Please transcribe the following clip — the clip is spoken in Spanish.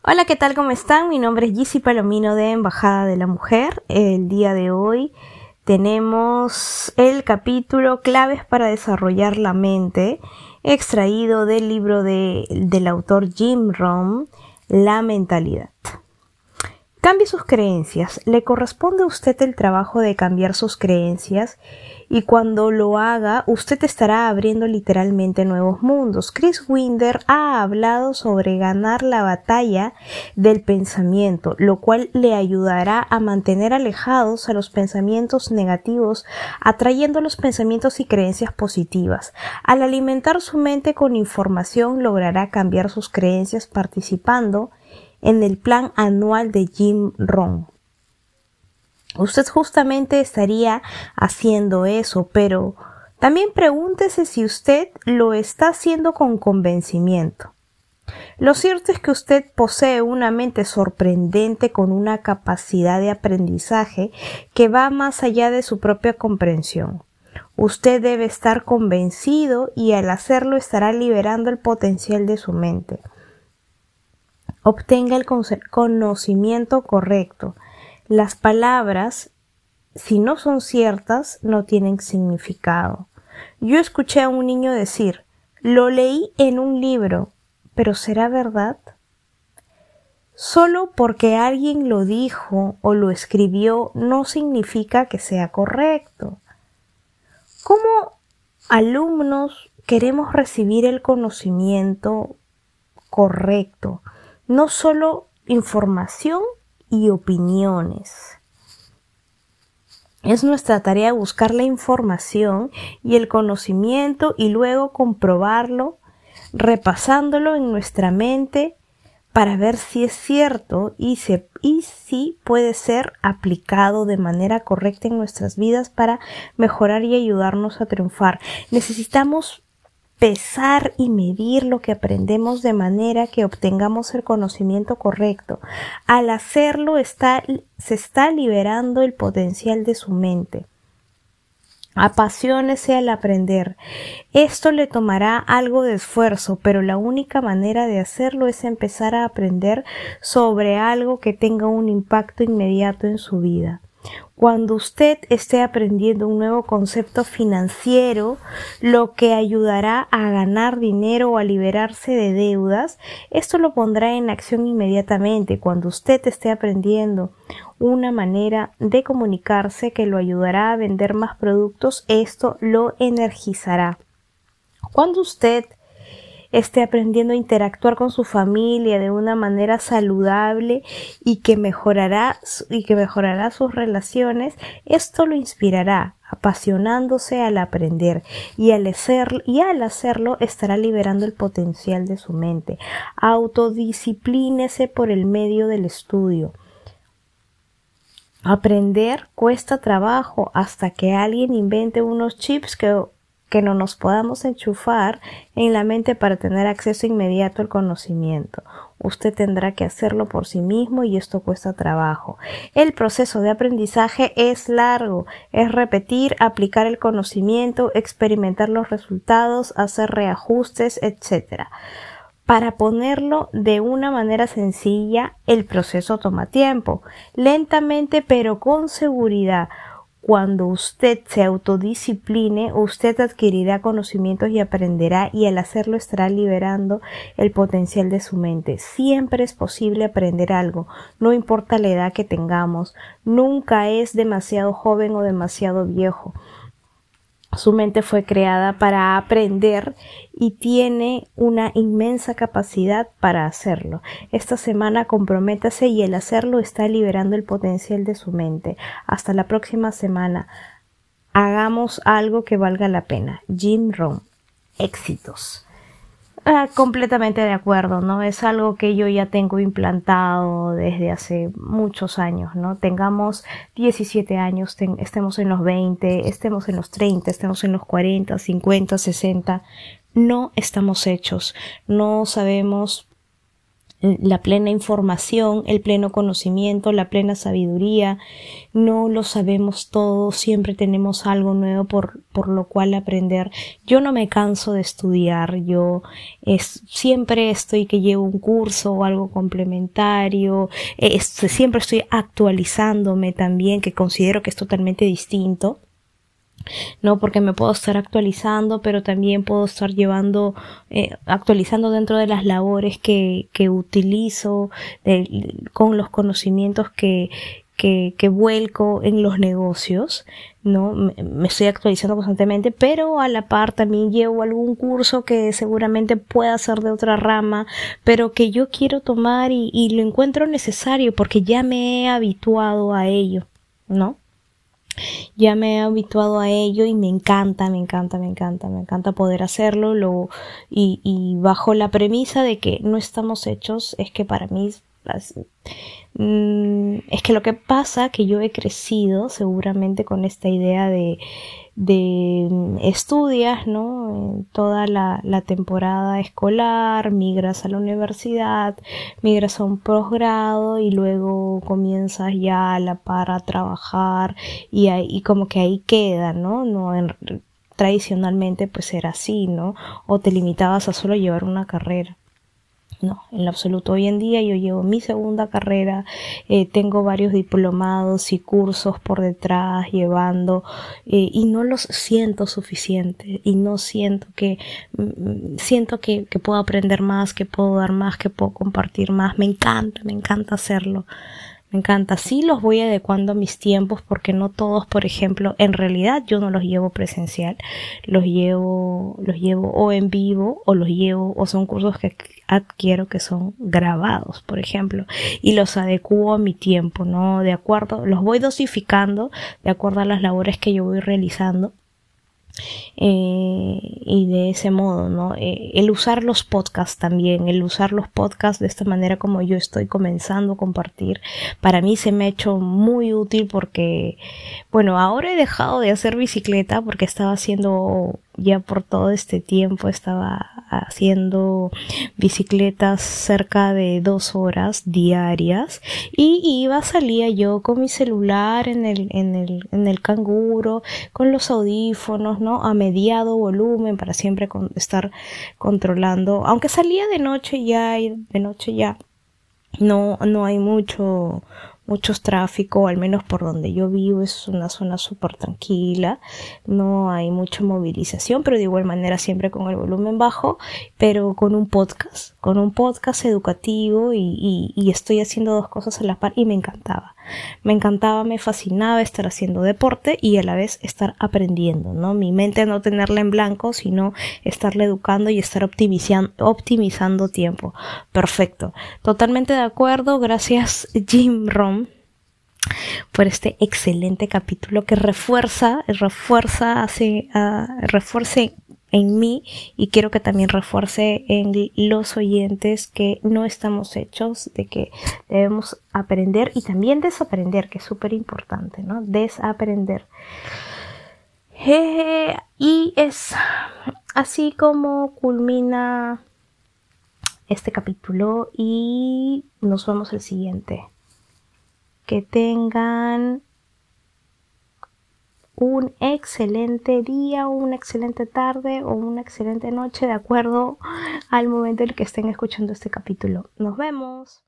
Hola, ¿qué tal? ¿Cómo están? Mi nombre es Gizzy Palomino de Embajada de la Mujer. El día de hoy tenemos el capítulo Claves para desarrollar la mente, extraído del libro del autor Jim Rohn, La mentalidad. Cambie sus creencias. Le corresponde a usted el trabajo de cambiar sus creencias y cuando lo haga, usted estará abriendo literalmente nuevos mundos. Chris Winder ha hablado sobre ganar la batalla del pensamiento, lo cual le ayudará a mantener alejados a los pensamientos negativos, atrayendo los pensamientos y creencias positivas. Al alimentar su mente con información, logrará cambiar sus creencias participando en el plan anual de Jim Rohn. Usted justamente estaría haciendo eso, pero también pregúntese si usted lo está haciendo con convencimiento. Lo cierto es que usted posee una mente sorprendente con una capacidad de aprendizaje que va más allá de su propia comprensión. Usted debe estar convencido y al hacerlo estará liberando el potencial de su mente. Obtenga el conocimiento correcto. Las palabras, si no son ciertas, no tienen significado. Yo escuché a un niño decir, lo leí en un libro, pero ¿será verdad? Solo porque alguien lo dijo o lo escribió no significa que sea correcto. Como alumnos queremos recibir el conocimiento correcto, no solo información y opiniones. Es nuestra tarea buscar la información y el conocimiento y luego comprobarlo, repasándolo en nuestra mente para ver si es cierto y si puede ser aplicado de manera correcta en nuestras vidas para mejorar y ayudarnos a triunfar. Necesitamos pesar y medir lo que aprendemos de manera que obtengamos el conocimiento correcto. Al hacerlo se está liberando el potencial de su mente. Apaciónese al aprender. Esto le tomará algo de esfuerzo, pero la única manera de hacerlo es empezar a aprender sobre algo que tenga un impacto inmediato en su vida. Cuando usted esté aprendiendo un nuevo concepto financiero, lo que ayudará a ganar dinero o a liberarse de deudas, esto lo pondrá en acción inmediatamente. Cuando usted esté aprendiendo una manera de comunicarse que lo ayudará a vender más productos, esto lo energizará. Cuando usted esté aprendiendo a interactuar con su familia de una manera saludable y que mejorará sus relaciones, esto lo inspirará, apasionándose al aprender y al hacerlo estará liberando el potencial de su mente. Autodisciplínese por el medio del estudio. Aprender cuesta trabajo hasta que alguien invente unos chips que no nos podamos enchufar en la mente para tener acceso inmediato al conocimiento. Usted tendrá que hacerlo por sí mismo y esto cuesta trabajo. El proceso de aprendizaje es largo, es repetir, aplicar el conocimiento, experimentar los resultados, hacer reajustes, etc. Para ponerlo de una manera sencilla, el proceso toma tiempo, lentamente pero con seguridad. Cuando usted se autodiscipline, usted adquirirá conocimientos y aprenderá, y al hacerlo estará liberando el potencial de su mente. Siempre es posible aprender algo, no importa la edad que tengamos. Nunca es demasiado joven o demasiado viejo. Su mente fue creada para aprender y tiene una inmensa capacidad para hacerlo. Esta semana comprométase y el hacerlo está liberando el potencial de su mente. Hasta la próxima semana. Hagamos algo que valga la pena. Jim Rohn. Éxitos. Completamente de acuerdo, ¿no? Es algo que yo ya tengo implantado desde hace muchos años, ¿no? Tengamos 17 años, estemos en los 20, estemos en los 30, estemos en los 40, 50, 60, no estamos hechos, no sabemos la plena información, el pleno conocimiento, la plena sabiduría. No lo sabemos todo, siempre tenemos algo nuevo por lo cual aprender. Yo no me canso de estudiar, siempre estoy que llevo un curso o algo complementario, siempre estoy actualizándome también, que considero que es totalmente distinto. No, porque me puedo estar actualizando, pero también puedo estar actualizando dentro de las labores que utilizo, con los conocimientos que vuelco en los negocios, ¿no? Me estoy actualizando constantemente, pero a la par también llevo algún curso que seguramente pueda ser de otra rama, pero que yo quiero tomar y lo encuentro necesario porque ya me he habituado a ello, ¿no? Ya me he habituado a ello y me encanta poder hacerlo, y bajo la premisa de que no estamos hechos. Es que para mí es que lo que pasa que yo he crecido seguramente con esta idea de estudias, ¿no? Toda la temporada escolar, migras a la universidad, migras a un posgrado y luego comienzas ya a la par a trabajar y como que ahí queda, ¿no? Tradicionalmente pues era así, ¿no? O te limitabas a solo llevar una carrera. No, en lo absoluto. Hoy en día yo llevo mi segunda carrera, tengo varios diplomados y cursos por detrás llevando, y no los siento suficientes, y no siento siento que puedo aprender más, que puedo dar más, que puedo compartir más. Me encanta hacerlo. Me encanta. Sí, los voy adecuando a mis tiempos porque no todos, por ejemplo, en realidad yo no los llevo presencial, los llevo o en vivo o son cursos que adquiero que son grabados, por ejemplo, y los adecuo a mi tiempo, ¿no? Los voy dosificando de acuerdo a las labores que yo voy realizando. Y de ese modo, ¿no? El usar los podcasts también, el usar los podcasts de esta manera como yo estoy comenzando a compartir, para mí se me ha hecho muy útil porque, bueno, ahora he dejado de hacer bicicleta porque estaba haciendo, ya por todo este tiempo estaba haciendo bicicletas cerca de 2 horas diarias y salía yo con mi celular en el canguro, con los audífonos, ¿no? A mediado volumen para siempre estar controlando, aunque salía de noche ya no hay muchos tráfico, al menos por donde yo vivo es una zona súper tranquila, no hay mucha movilización, pero de igual manera siempre con el volumen bajo, pero con un podcast educativo y estoy haciendo 2 cosas a la par y me encantaba, me fascinaba estar haciendo deporte y a la vez estar aprendiendo, ¿no? Mi mente no tenerla en blanco, sino estarla educando y estar optimizando tiempo. Perfecto. Totalmente de acuerdo. Gracias, Jim Rohn, por este excelente capítulo que refuerce en mí y quiero que también refuerce en los oyentes que no estamos hechos, de que debemos aprender y también desaprender, que es súper importante, ¿no? Desaprender. Y es así como culmina este capítulo y nos vemos al siguiente. Que tengan un excelente día, una excelente tarde o una excelente noche de acuerdo al momento en el que estén escuchando este capítulo. Nos vemos.